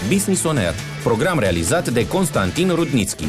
Business On Air, program realizat de Constantin Rudnitschi.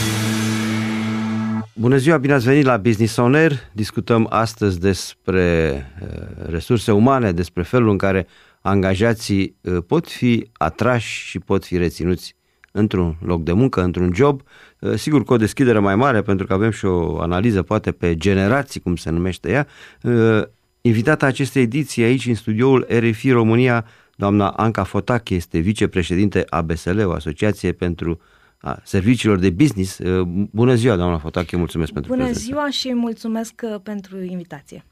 Bună ziua, bine ați venit la Business On Air. Discutăm astăzi despre resurse umane, despre felul în care angajații pot fi atrași și pot fi reținuți într-un loc de muncă, într-un job. Sigur, cu o deschidere mai mare, pentru că avem și o analiză, poate pe generații, cum se numește ea. Invitata acestei ediții aici, în studioul RFI România, doamna Anca Fotache, este vicepreședinte ABSL, o asociație pentru serviciilor de business. Bună ziua, doamna Fotache, mulțumesc pentru prezență. Bună ziua și mulțumesc pentru invitație.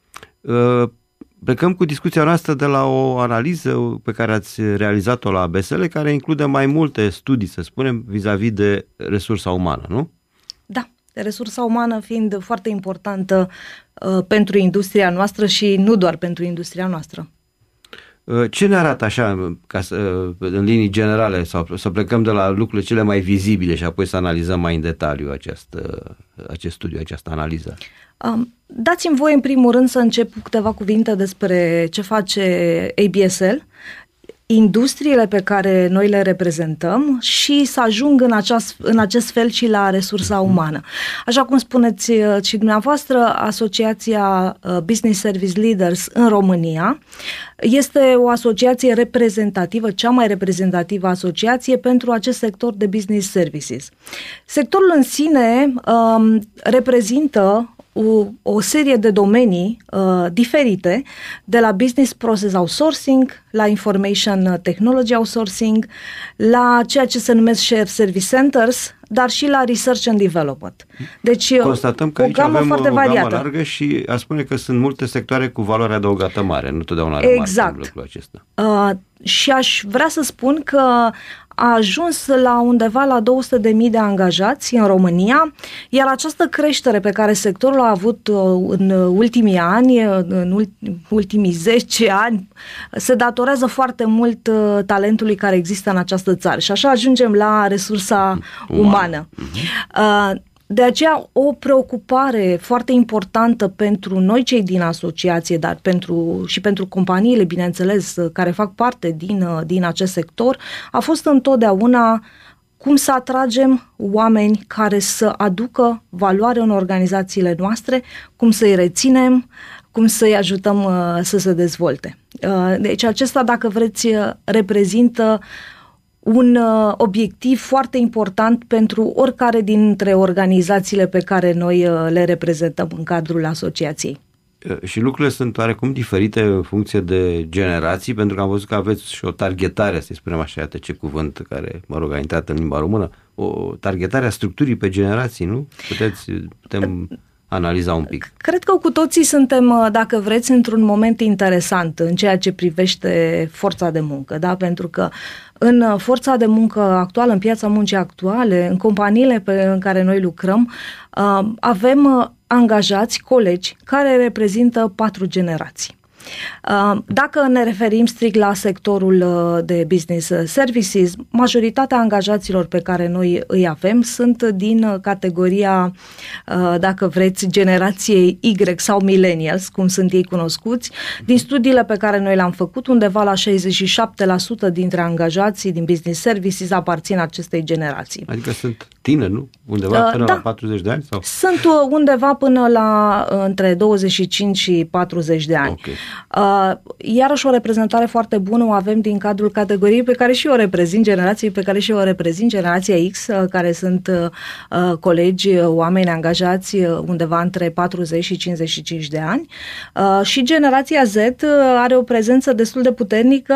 Plecăm cu discuția noastră de la o analiză pe care ați realizat-o la ABSL, care include mai multe studii, să spunem, vis-a-vis de resursa umană, nu? Da, resursa umană fiind foarte importantă pentru industria noastră și nu doar pentru industria noastră. Ce ne arată așa, în linii generale, sau să plecăm de la lucrurile cele mai vizibile și apoi să analizăm mai în detaliu acest studiu, această analiză? Dați-mi voie în primul rând să încep cu câteva cuvinte despre ce face ABSL, industriile pe care noi le reprezentăm și să ajung în acest fel și la resursa umană. Așa cum spuneți și dumneavoastră, Asociația Business Service Leaders în România este o asociație reprezentativă, cea mai reprezentativă asociație pentru acest sector de business services. Sectorul în sine reprezintă o serie de domenii diferite, de la business process outsourcing, la information technology outsourcing, la ceea ce se numesc shared service centers, dar și la research and development. Deci constatăm că aici avem o gamă largă și aș spune că sunt multe sectoare cu valoare adăugată mare, nu totdeauna remarcăm lucrul acesta. Și aș vrea să spun că a ajuns la undeva la 200.000 de angajați în România, iar această creștere pe care sectorul a avut în ultimii ani, în ultimii 10 ani, se datorează foarte mult talentului care există în această țară. Și așa ajungem la resursa umană. De aceea o preocupare foarte importantă pentru noi cei din asociație, dar și pentru companiile, bineînțeles, care fac parte din acest sector, a fost întotdeauna cum să atragem oameni care să aducă valoare în organizațiile noastre, cum să-i reținem, cum să-i ajutăm să se dezvolte. Deci acesta, dacă vreți, reprezintă un obiectiv foarte important pentru oricare dintre organizațiile pe care noi le reprezentăm în cadrul asociației. Și lucrurile sunt oarecum diferite în funcție de generații, pentru că am văzut că aveți și o targetare, să-i spunem așa, iată ce cuvânt care, a intrat în limba română, o targetare a structurii pe generații, nu? Putem analiza un pic. Cred că cu toții suntem, dacă vreți, într-un moment interesant în ceea ce privește forța de muncă, da? Pentru că în forța de muncă actuală, în piața muncii actuale, în companiile în care noi lucrăm, avem angajați, colegi, care reprezintă 4 generații. Dacă ne referim strict la sectorul de business services, majoritatea angajaților pe care noi îi avem sunt din categoria, dacă vreți, generației Y sau millennials, cum sunt ei cunoscuți. Din studiile pe care noi le-am făcut, undeva la 67% dintre angajații din business services aparțin acestei generații. Adică sunt tineri, nu? Undeva până la 40 de ani? Sau? Sunt undeva până la între 25 și 40 de ani. Okay. Iarăși o reprezentare foarte bună o avem din cadrul categoriei pe care și eu o reprezint, generației pe care și eu o reprezint, generația X, care sunt colegi, oameni angajați undeva între 40 și 55 de ani, și generația Z are o prezență destul de puternică,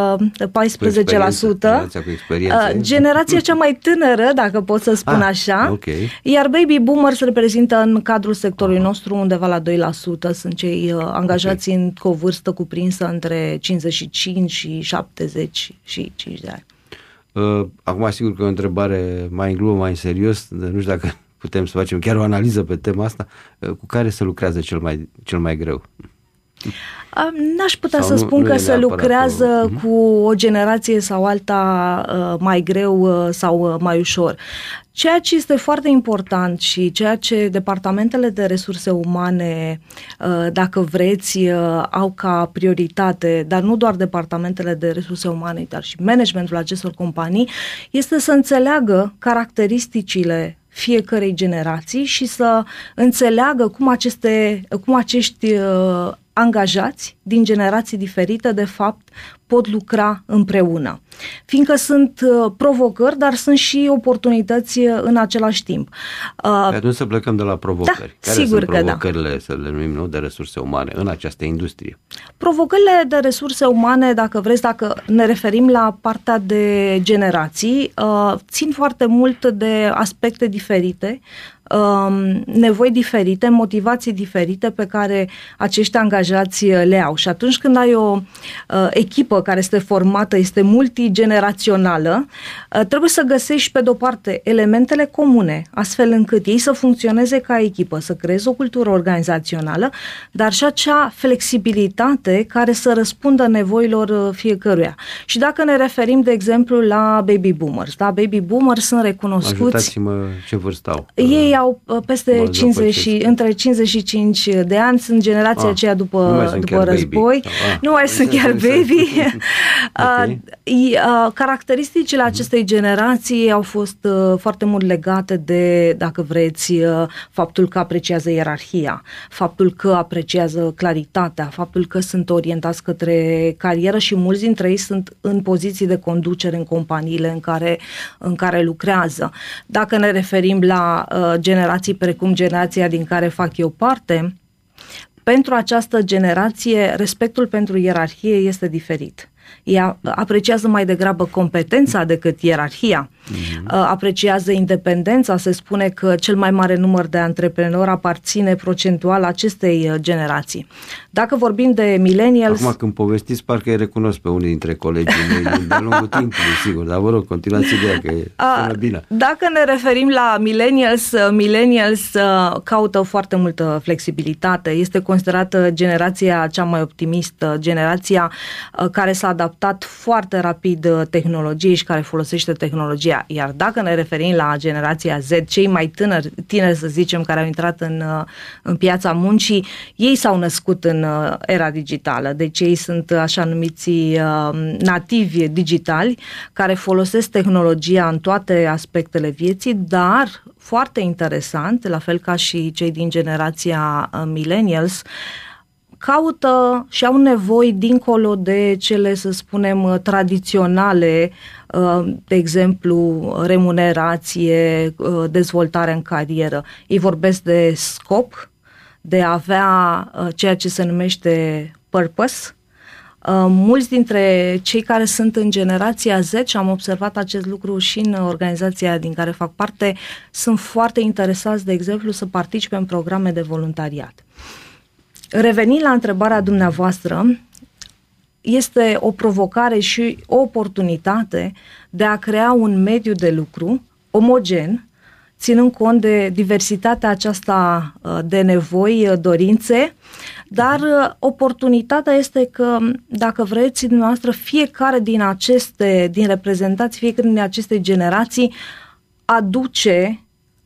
14%, generația cea mai tânără, dacă pot să spun așa, okay. Iar baby boomers reprezintă în cadrul sectorului nostru undeva la 2%, sunt cei angajați cu o vârstă cuprinsă între 55 și 75 de ani. Acum, sigur că e o întrebare mai în glumă, mai în serios, nu știu dacă putem să facem chiar o analiză pe tema asta. Cu care se lucrează cel mai greu? N-aș putea să spun că se lucrează cu o generație sau alta mai greu sau mai ușor. Ceea ce este foarte important și ceea ce departamentele de resurse umane, dacă vreți, au ca prioritate, dar nu doar departamentele de resurse umane, dar și managementul acestor companii, este să înțeleagă caracteristicile fiecărei generații și să înțeleagă cum acești angajați din generații diferite, de fapt, pot lucra împreună. Fiindcă sunt provocări, dar sunt și oportunități în același timp. Atunci să plecăm de la provocări. Da, care sigur sunt provocările, să le numim, de resurse umane în această industrie? Provocările de resurse umane, dacă vreți, dacă ne referim la partea de generații, țin foarte mult de aspecte diferite, nevoi diferite, motivații diferite pe care acești angajați le au. Și atunci când ai o echipă care este formată, este multigenerațională, trebuie să găsești pe de-o parte elementele comune, astfel încât ei să funcționeze ca echipă, să creeze o cultură organizațională, dar și acea flexibilitate care să răspundă nevoilor fiecăruia. Și dacă ne referim, de exemplu, la baby boomers, da? Baby boomers sunt recunoscuți. Ajutați-mă, ce vârstă au? Ei au peste 50 între 55 de ani, sunt generația aceea după război. Nu mai sunt chiar baby. Okay. Caracteristicile acestei generații au fost foarte mult legate de, dacă vreți, faptul că apreciază ierarhia, faptul că apreciază claritatea, faptul că sunt orientați către carieră și mulți dintre ei sunt în poziții de conducere în companiile în care lucrează. Dacă ne referim la generații precum generația din care fac eu parte, pentru această generație respectul pentru ierarhie este diferit. Ea apreciază mai degrabă competența decât ierarhia. Apreciază independența. Se spune că cel mai mare număr de antreprenori aparține procentual acestei generații. Dacă vorbim de millennials... Acum când povestiți, parcă îi recunosc pe unii dintre colegii mei de-a lungul timpului, sigur, dar vă rog, continuați ideea că sună bine. Dacă ne referim la millennials caută foarte multă flexibilitate. Este considerată generația cea mai optimistă, generația care s-a adaptat foarte rapid tehnologiei și care folosește tehnologia. Iar dacă ne referim la generația Z, cei mai tineri să zicem, care au intrat în piața muncii, ei s-au născut în era digitală. Deci ei sunt așa numiți nativi digitali, care folosesc tehnologia în toate aspectele vieții, dar foarte interesant, la fel ca și cei din generația millennials, caută și au nevoi dincolo de cele, să spunem, tradiționale, de exemplu, remunerație, dezvoltare în carieră. Ei vorbesc de scop, de a avea ceea ce se numește purpose. Mulți dintre cei care sunt în generația Z, și am observat acest lucru și în organizația din care fac parte, sunt foarte interesați, de exemplu, să participe în programe de voluntariat. Revenind la întrebarea dumneavoastră, este o provocare și o oportunitate de a crea un mediu de lucru omogen, ținând cont de diversitatea aceasta de nevoi, dorințe, dar oportunitatea este că, dacă vreți, dumneavoastră, fiecare din reprezentați, fiecare din aceste generații aduce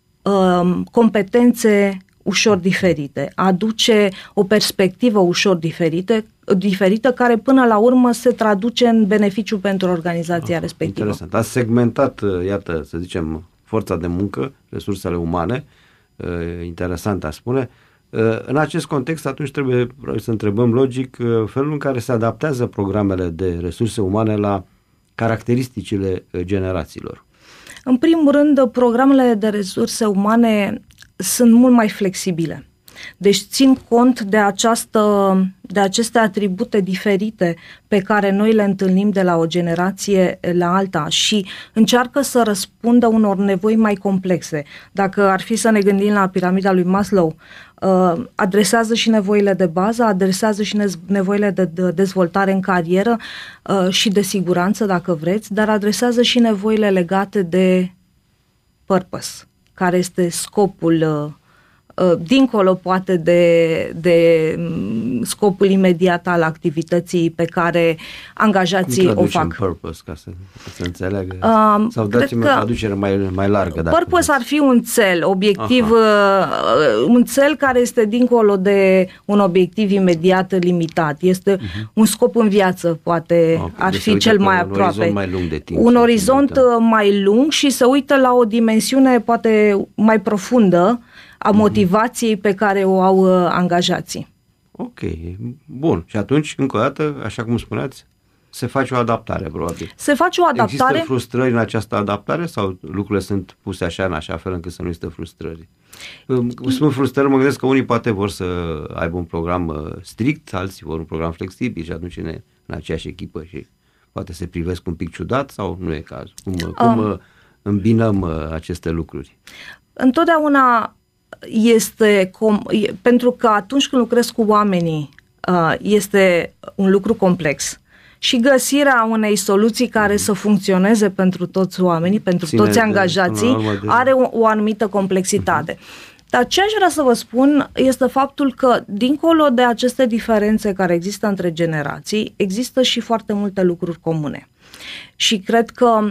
competențe ușor diferite, aduce o perspectivă ușor diferită, care până la urmă se traduce în beneficiu pentru organizația respectivă. Interesant. Ați segmentat, iată, să zicem, forța de muncă, resursele umane, interesant a spune. În acest context, atunci trebuie să întrebăm logic felul în care se adaptează programele de resurse umane la caracteristicile generațiilor. În primul rând, programele de resurse umane sunt mult mai flexibile. Deci țin cont de aceste atribute diferite pe care noi le întâlnim de la o generație la alta și încearcă să răspundă unor nevoi mai complexe. Dacă ar fi să ne gândim la piramida lui Maslow, adresează și nevoile de bază, adresează și nevoile de dezvoltare în carieră și de siguranță, dacă vreți, dar adresează și nevoile legate de purpose, care este scopul dincolo poate de scopul imediat al activității pe care angajații o fac. Purpose, ca să înțeleagă? Sau dați-mi o traducere mai largă. Purpose ar fi un cel, obiectiv, un cel care este dincolo de un obiectiv imediat limitat. Este un scop în viață, poate ar fi cel mai aproape. Un orizont mai lung de timp. Un orizont mai lung și se uită la o dimensiune poate mai profundă a motivației pe care o au angajații. Ok, bun. Și atunci, încă o dată, așa cum spuneați, se face o adaptare, probabil. Se face o adaptare. Există frustrări în această adaptare sau lucrurile sunt puse așa în așa fel încât să nu există frustrări? Spun frustrări, mă gândesc că unii poate vor să aibă un program strict, alții vor un program flexibil și atunci în aceeași echipă și poate se privesc un pic ciudat sau nu e cazul? Cum îmbinăm aceste lucruri? Întotdeauna pentru că atunci când lucrezi cu oamenii este un lucru complex și găsirea unei soluții care să funcționeze pentru toți oamenii, pentru toți angajații, are o anumită complexitate. Dar ce aș vrea să vă spun este faptul că, dincolo de aceste diferențe care există între generații, există și foarte multe lucruri comune. Și cred că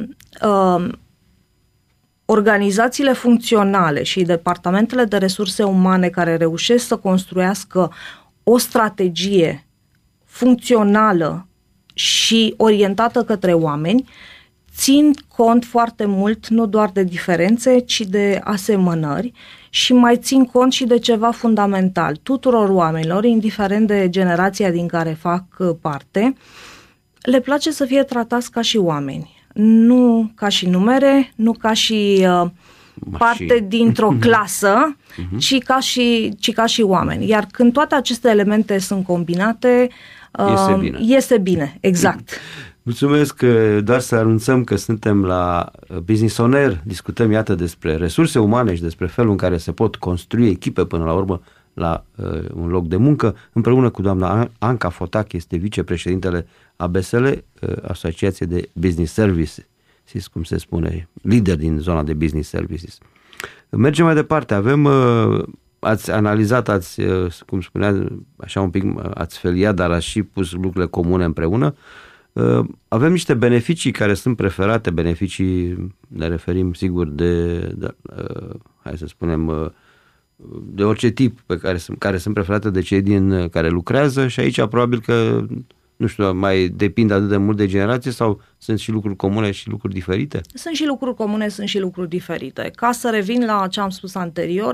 organizațiile funcționale și departamentele de resurse umane care reușesc să construiască o strategie funcțională și orientată către oameni, țin cont foarte mult nu doar de diferențe, ci de asemănări și mai țin cont și de ceva fundamental. Tuturor oamenilor, indiferent de generația din care fac parte, le place să fie tratați ca și oameni. Nu ca și numere, nu ca și parte dintr-o clasă, ci ca și oameni. Iar când toate aceste elemente sunt combinate, iese bine. Exact. Mulțumesc, doar să anunțăm că suntem la Business On Air, discutăm iată despre resurse umane și despre felul în care se pot construi echipe până la urmă la un loc de muncă, împreună cu doamna Anca Fotac, este vicepreședintele ABSL, Asociație de Business Services, cum se spune, lider din zona de Business Services. Mergem mai departe, ați analizat, cum spunea, așa un pic, ați feliat, dar ați și pus lucrurile comune împreună. Avem niște beneficii care sunt preferate, beneficii, ne referim sigur hai să spunem, de orice tip care sunt preferate de cei din care lucrează și aici probabil că, nu știu, mai depinde atât de mult de generație sau sunt și lucruri comune și lucruri diferite? Sunt și lucruri comune, sunt și lucruri diferite. Ca să revin la ce am spus anterior,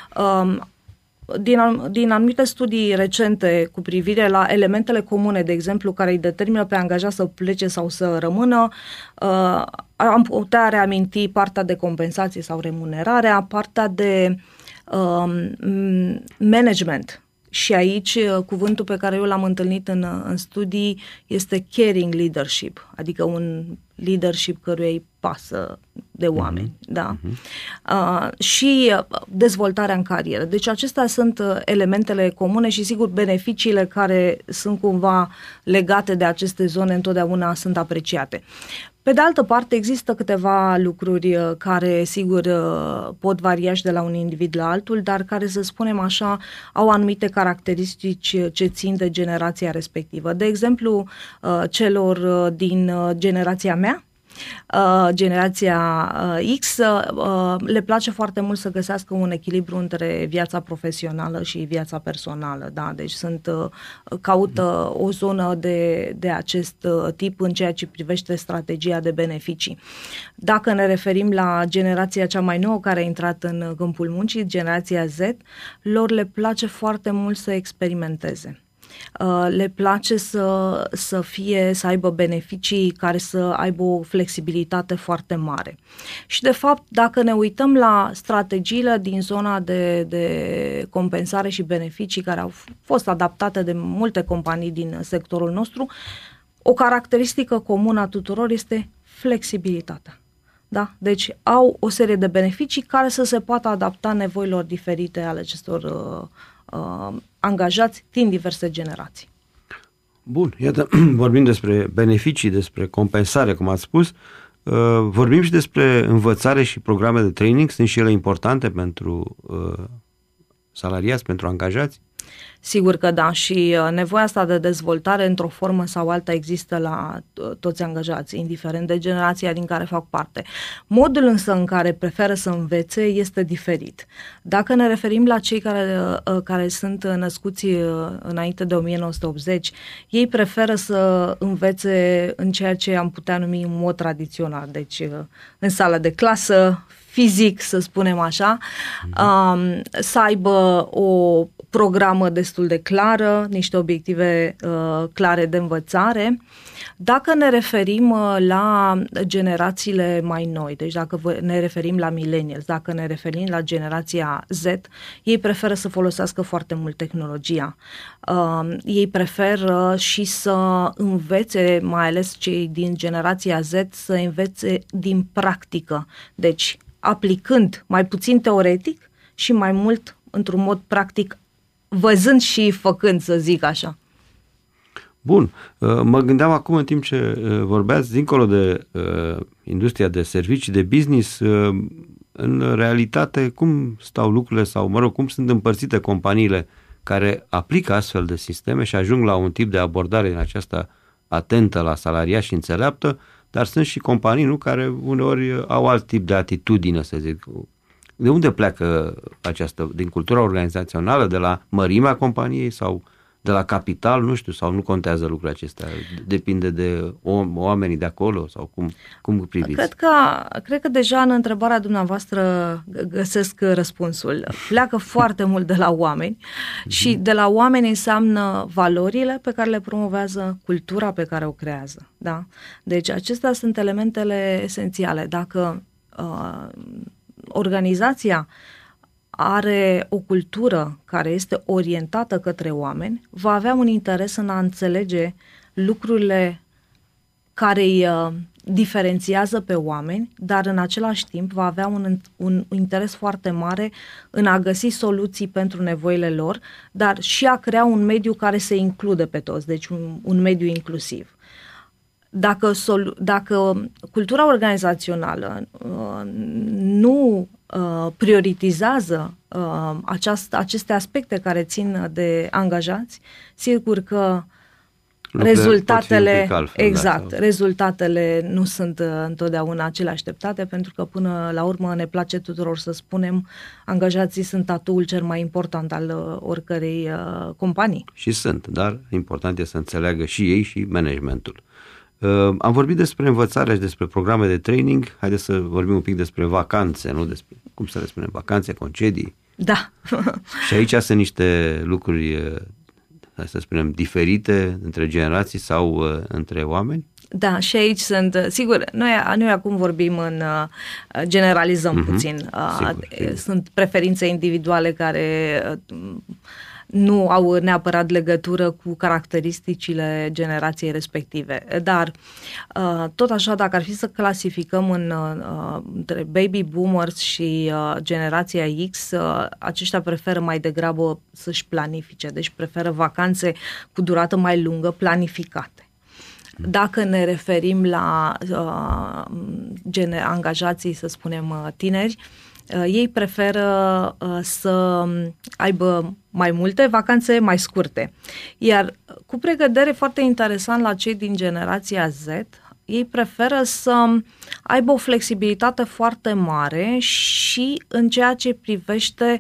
din anumite studii recente cu privire la elementele comune, de exemplu, care îi determină pe angajat să plece sau să rămână, am putea reaminti partea de compensație sau remunerarea, partea de management. Și aici cuvântul pe care eu l-am întâlnit în studii este caring leadership, adică un leadership căruia îi pasă de oameni, da? Și dezvoltarea în carieră. Deci acestea sunt elementele comune și sigur beneficiile care sunt cumva legate de aceste zone întotdeauna sunt apreciate. Pe de altă parte, există câteva lucruri care, sigur, pot varia și de la un individ la altul, dar care, să spunem așa, au anumite caracteristici ce țin de generația respectivă. De exemplu, celor din generația mea, generația X, le place foarte mult să găsească un echilibru între viața profesională și viața personală, da? Deci caută o zonă de acest tip în ceea ce privește strategia de beneficii. Dacă ne referim la generația cea mai nouă care a intrat în câmpul muncii, generația Z, lor le place foarte mult să experimenteze. Le place să aibă beneficii care să aibă o flexibilitate foarte mare. Și de fapt, dacă ne uităm la strategiile din zona de compensare și beneficii care au fost adaptate de multe companii din sectorul nostru, o caracteristică comună a tuturor este flexibilitatea. Da? Deci au o serie de beneficii care să se poată adapta nevoilor diferite ale acestor angajați din diverse generații. Bun, iată, vorbim despre beneficii, despre compensare, cum ați spus, vorbim și despre învățare și programe de training, sunt și ele importante pentru salariați, pentru angajați? Sigur că da, și nevoia asta de dezvoltare într-o formă sau alta există la toți angajații, indiferent de generația din care fac parte. Modul însă în care preferă să învețe este diferit. Dacă ne referim la cei care sunt născuți înainte de 1980, ei preferă să învețe în ceea ce am putea numi în mod tradițional, deci în sală de clasă, fizic, să spunem așa, să aibă o programă destul de clară, niște obiective clare de învățare. Dacă ne referim la generațiile mai noi, deci dacă ne referim la millennials, dacă ne referim la generația Z, ei preferă să folosească foarte mult tehnologia. Ei preferă și să învețe, mai ales cei din generația Z, să învețe din practică. Deci, aplicând mai puțin teoretic și mai mult într-un mod practic, văzând și făcând, să zic așa. Bun. Mă gândeam acum în timp ce vorbeați, dincolo de industria de servicii, de business, în realitate, cum stau lucrurile sau, cum sunt împărțite companiile care aplică astfel de sisteme și ajung la un tip de abordare din aceasta atentă la salariat și înțeleaptă, dar sunt și companii, nu, care uneori au alt tip de atitudine, să zic. De unde pleacă aceasta? Din cultura organizațională, de la mărimea companiei sau de la capital, nu știu, sau nu contează lucrurile acestea? Depinde de oamenii de acolo sau cum priviți? Cred că deja în întrebarea dumneavoastră găsesc răspunsul. Pleacă foarte mult de la oameni și de la oameni înseamnă valorile pe care le promovează, cultura pe care o creează. Da? Deci acestea sunt elementele esențiale. Dacă organizația are o cultură care este orientată către oameni, va avea un interes în a înțelege lucrurile care îi diferențiază pe oameni, dar în același timp va avea un interes foarte mare în a găsi soluții pentru nevoile lor, dar și a crea un mediu care să includă pe toți, deci un mediu inclusiv. Dacă cultura organizațională nu prioritizează aceste aspecte care țin de angajați, sigur că rezultatele nu sunt întotdeauna cele așteptate, pentru că până la urmă ne place tuturor să spunem, angajații sunt atuul cel mai important al oricărei companii. Și sunt, dar important este să înțeleagă și ei și managementul. Am vorbit despre învățare și despre programe de training. Haideți să vorbim un pic despre vacanțe, nu despre, cum să le spunem, vacanțe, concedii. Da. Și aici sunt niște lucruri, să spunem, diferite între generații sau între oameni? Da, și aici sunt, sigur, noi acum vorbim generalizăm puțin. Sigur. Sunt preferințe individuale care nu au neapărat legătură cu caracteristicile generației respective. Dar tot așa, dacă ar fi să clasificăm între baby boomers și generația X, aceștia preferă mai degrabă să-și planifice, deci preferă vacanțe cu durată mai lungă, planificate. Dacă ne referim la angajații, să spunem, tineri, ei preferă să aibă mai multe vacanțe mai scurte. Iar cu precădere, foarte interesant la cei din generația Z, ei preferă să aibă o flexibilitate foarte mare și în ceea ce privește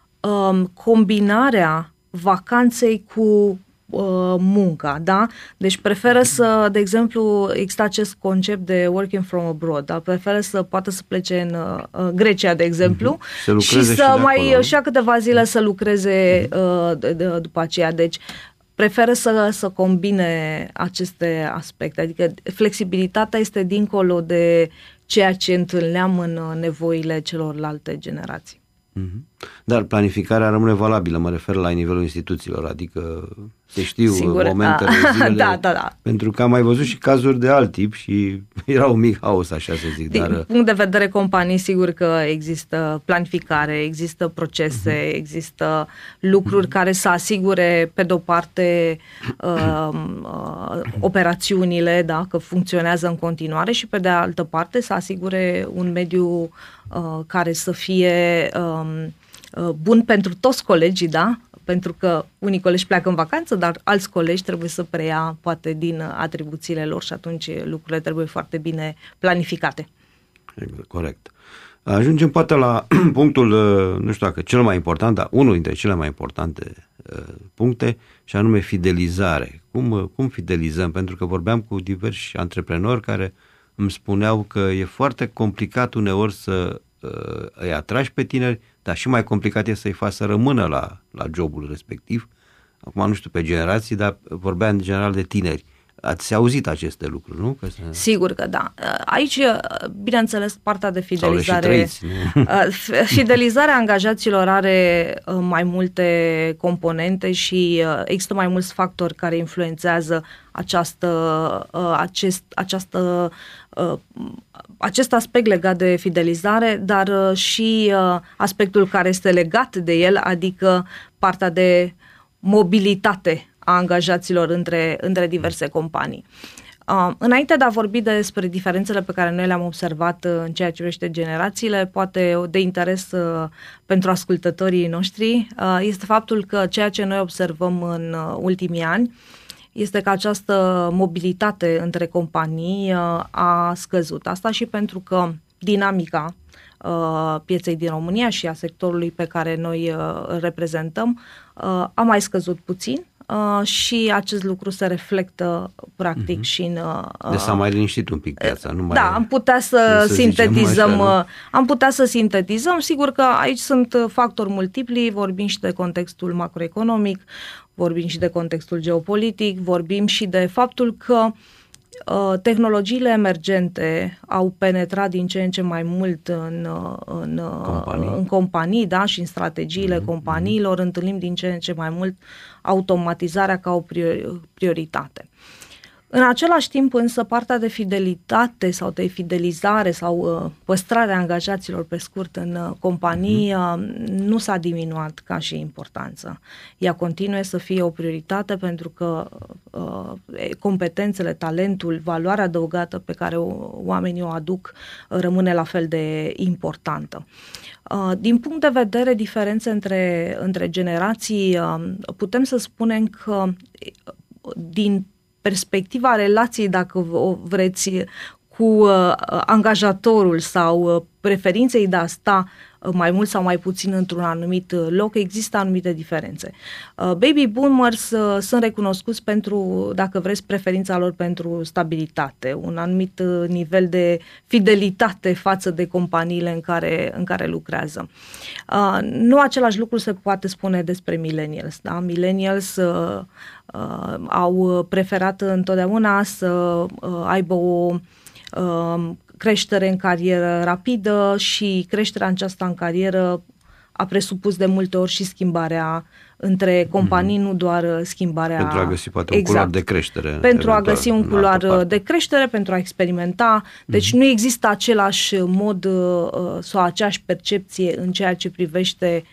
combinarea vacanței cu munca, da? Deci preferă să, de exemplu, există acest concept de working from abroad, da? Preferă să poată să plece în Grecia, de exemplu, și să mai ia câteva zile să lucreze după aceea. Deci preferă să combine aceste aspecte, adică flexibilitatea este dincolo de ceea ce întâlneam în nevoile celorlalte generații. Dar planificarea rămâne valabilă, mă refer la nivelul instituțiilor, adică se știu momentele, zilele, da. Pentru că am mai văzut și cazuri de alt tip și era un mic haos, așa să zic. Din punct de vedere companii, sigur că există planificare, există procese, există lucruri care să asigure, pe de-o parte, operațiunile, da, că funcționează în continuare, și pe de altă parte să asigure un mediu care să fie bun pentru toți colegii, da? Pentru că unii colegi pleacă în vacanță, dar alți colegi trebuie să preia poate din atribuțiile lor și atunci lucrurile trebuie foarte bine planificate. Exact, corect. Ajungem poate la punctul, nu știu dacă cel mai important, dar unul dintre cele mai importante puncte, și anume fidelizare. Cum fidelizăm? Pentru că vorbeam cu diversi antreprenori care îmi spuneau că e foarte complicat uneori să îi atragi pe tineri, dar și mai complicat e să-i faci să rămână la jobul respectiv. Acum nu știu pe generații, dar vorbeam în general de tineri. Ați auzit aceste lucruri, nu? Sigur că da. Aici, bineînțeles, partea de fidelizare. Fidelizarea angajaților are mai multe și există mai mulți factori care influențează acest aspect legat de fidelizare, dar și aspectul care este legat de el, adică partea de mobilitate a angajaților între diverse companii. Înainte de a vorbi despre diferențele pe care noi le-am observat în ceea ce privește generațiile, poate de interes pentru ascultătorii noștri este faptul că ceea ce noi observăm în ultimii ani este că această mobilitate între companii a scăzut. Asta și pentru că dinamica pieței din România și a sectorului pe care noi îl reprezentăm a mai scăzut puțin. Și acest lucru se reflectă practic și în... Deci s-a mai liniștit un pic piața. Am putea să sintetizăm. Am putea să sintetizăm. Sigur că aici sunt factori multipli, vorbim și de contextul macroeconomic, vorbim și de contextul geopolitic, vorbim și de faptul că tehnologiile emergente au penetrat din ce în ce mai mult în companii, da, și în strategiile companiilor, întâlnim din ce în ce mai mult automatizarea ca o prioritate. În același timp însă partea de fidelitate sau de fidelizare sau păstrarea angajaților pe scurt în companii nu s-a diminuat ca și importanță. Ea continuă să fie o prioritate pentru că competențele, talentul, valoarea adăugată pe care oamenii o aduc rămâne la fel de importantă. Din punct de vedere diferențe între generații, putem să spunem că din perspectiva relației, dacă o vreți, cu angajatorul sau preferinței de a sta mai mult sau mai puțin într-un anumit loc, există anumite diferențe. Baby boomers sunt recunoscuți pentru, dacă vreți, preferința lor pentru stabilitate, un anumit nivel de fidelitate față de companiile în care lucrează. Nu același lucru se poate spune despre millennials. Da? Millennials au preferat întotdeauna să aibă o creștere în carieră rapidă și creșterea aceasta în carieră a presupus de multe ori și schimbarea între companii, nu doar schimbarea... Pentru a găsi poate un culoar de creștere. Pentru a găsi un culoar de creștere, pentru a experimenta. Deci nu există același mod sau aceeași percepție în ceea ce privește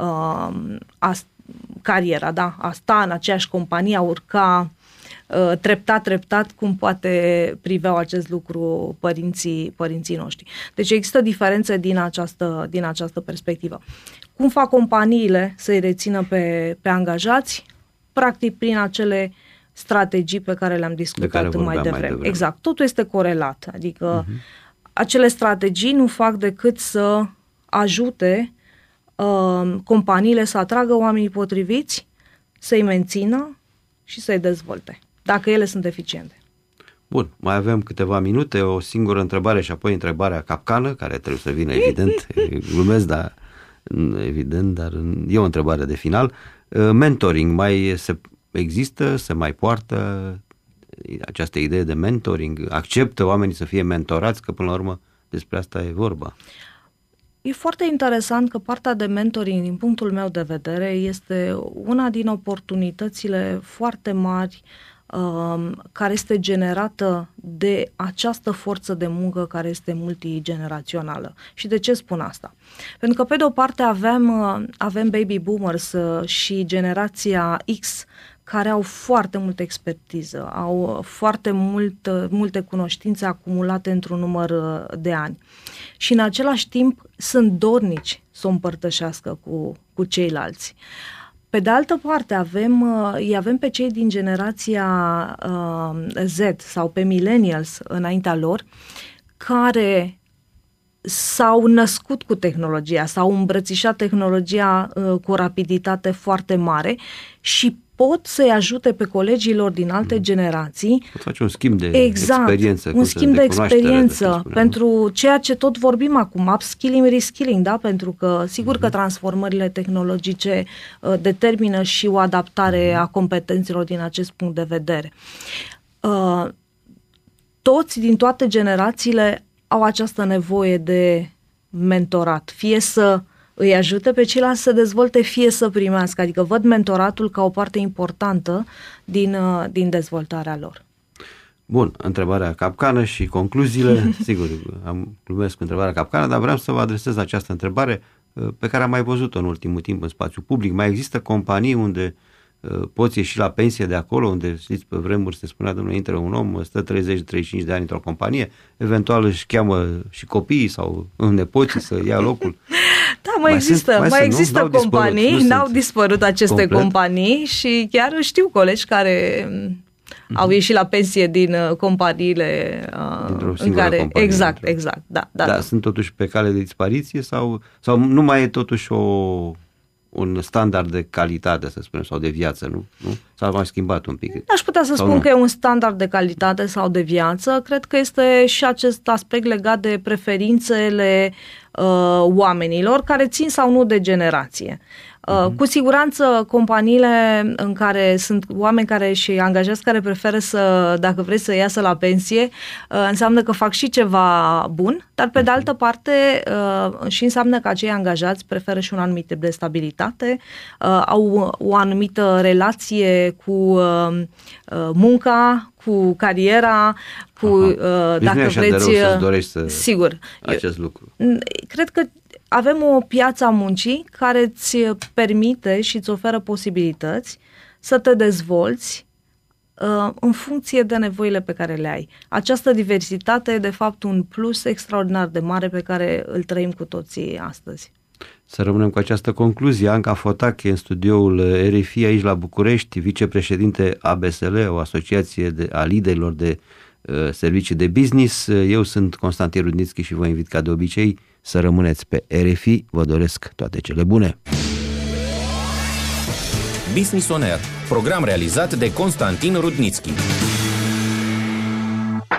cariera, da? A sta în aceeași companie, a urca treptat, cum poate priveau acest lucru părinții noștri. Deci există diferențe din această perspectivă. Cum fac companiile să-i rețină pe angajați? Practic prin acele strategii pe care le-am discutat mai devreme. Exact, totul este corelat. Adică acele strategii nu fac decât să ajute companiile să atragă oamenii potriviți, să-i mențină și să-i dezvolte, dacă ele sunt eficiente. Bun, mai avem câteva minute, o singură întrebare și apoi întrebarea capcană, care trebuie să vină, evident, glumesc, dar e o întrebare de final. Mentoring, există, se mai poartă această idee de mentoring? Acceptă oamenii să fie mentorați, că până la urmă despre asta e vorba? E foarte interesant că partea de mentoring, din punctul meu de vedere, este una din oportunitățile foarte mari care este generată de această forță de muncă care este multigenerațională. Și de ce spun asta? Pentru că pe de o parte avem baby boomers și generația X care au foarte multă expertiză, au foarte multe cunoștințe acumulate într-un număr de ani și în același timp sunt dornici să o împărtășească cu ceilalți. Pe de altă parte, îi avem pe cei din generația Z sau pe millennials înaintea lor, care s-au născut cu tehnologia, s-au îmbrățișat tehnologia cu o rapiditate foarte mare și pot să-i ajute pe colegii lor din alte generații. Pot face un schimb de experiență. Un schimb de experiență pentru ceea ce tot vorbim acum, upskilling, reskilling, da? Pentru că sigur că transformările tehnologice determină și o adaptare a competențelor din acest punct de vedere. Toți din toate generațiile au această nevoie de mentorat, fie să îi ajute pe ceilalți să dezvolte, fie să primească. Adică văd mentoratul ca o parte importantă din dezvoltarea lor. Bun, întrebarea capcană și concluziile. Sigur, glumesc cu întrebarea capcană, dar vreau să vă adresez această întrebare pe care am mai văzut-o în ultimul timp în spațiu public. Mai există companii unde poți ieși la pensie de acolo, unde, știți, pe vremuri se spunea, domnule, intră un om, stă 30-35 de ani într-o companie, eventual își cheamă și copiii sau nepoții să ia locul. Da, mai există companii, n-au dispărut aceste complet. Companii și chiar știu colegi care au ieșit la pensie din companiile în care... Companie, exact, da. Sunt totuși pe cale de dispariție sau nu mai e totuși un standard de calitate, să spunem, sau de viață, nu? S-a mai schimbat un pic. Aș putea să spun că e un standard de calitate sau de viață. Cred că este și acest aspect legat de preferințele oamenilor care țin sau nu de generație. Cu siguranță companiile în care sunt oameni care și angajați care preferă dacă vrei să iasă la pensie, înseamnă că fac și ceva bun, dar pe de altă parte și înseamnă că acei angajați preferă și un anumit tip de stabilitate, au o anumită relație cu munca, cu cariera, dacă vreți... să-ți dorești sigur. Acest lucru. Cred că avem o piață a muncii care îți permite și îți oferă posibilități să te dezvolți în funcție de nevoile pe care le ai. Această diversitate e de fapt un plus extraordinar de mare pe care îl trăim cu toții astăzi. Să rămânem cu această concluzie. Anca Fotache în studioul RFI aici la București, vicepreședinte ABSL, o asociație a liderilor de servicii de business. Eu sunt Constantin Rudnițchi și vă invit ca de obicei să rămâneți pe RFI. Vă doresc toate cele bune! Business On Air, program realizat de Constantin Rudnițchi.